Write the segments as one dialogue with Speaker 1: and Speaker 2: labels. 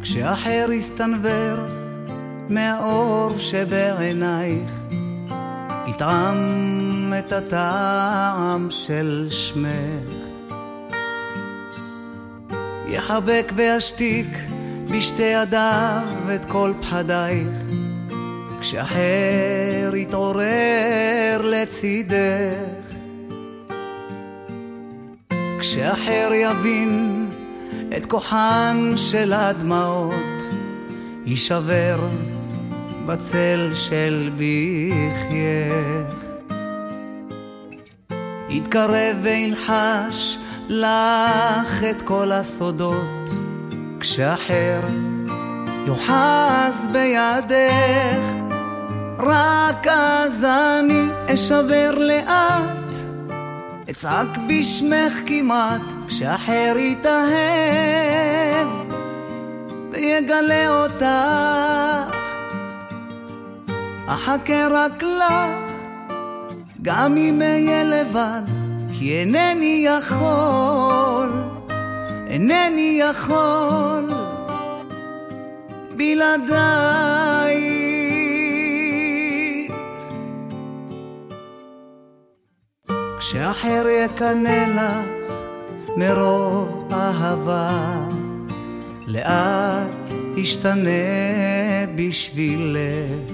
Speaker 1: כשאחר יסתנבר מהאור שבעינייך, יטעם את הטעם של שמך, יחבק וישתיק בשתי ידיו את כל פחדייך, כשאחר יתעורר לצידך, כשאחר יבין את כוחן של הדמעות, יישבר בצל של בחייך, יתקרב וילחש לך את כל הסודות, כשאחר יוחז בידך, רק אז אני אשבר לאט, אצעק בשמך כמעט, כשאחר יתאהב ויגלה אותך, אחכה רק לך גם אם אהיה לבד, כי אינני יכול בלעדיי. כשאחר יקנה לך מרוב אהבה, לאט ישתנה בשבילך,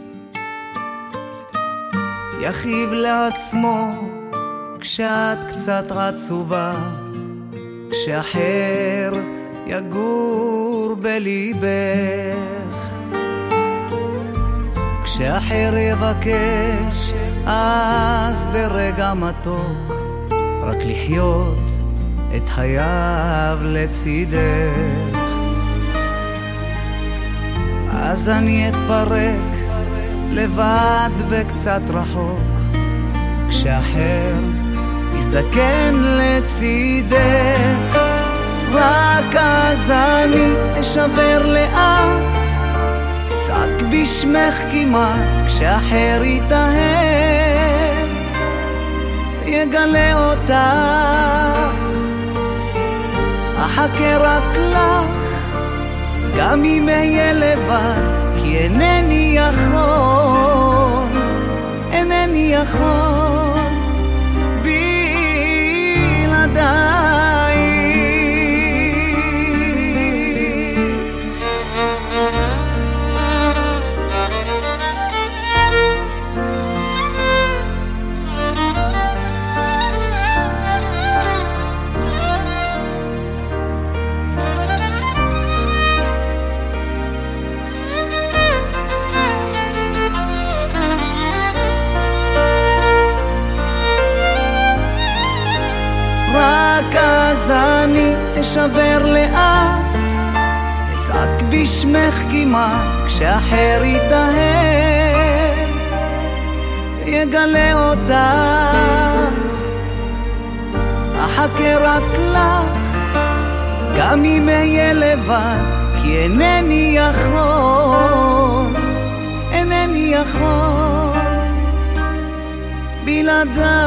Speaker 1: יחיב לעצמו כשאת קצת עצובה, כשאחר יגור בליבך, כשאחר יבקש אז ברגע מתוק רק לחיות את חייו לצידך, אז אני אתפרק לבד וקצת רחוק, כשאחר יזדקן לצידך, רק אז אני אשבר לאט, אצעק בשמך כמעט, כשאחר יתאהב יגלה אותך, אחכה רק לך גם אם אהיה לבד, כי אינני יכול בלעדיי. רק אז אני אשבר לאט, אצעק בשמך כמעט, כשאחר יתאהב יגלה אותך, אחכה רק לך גם אם אהיה לבד, כי אינני יכול בלעדיי.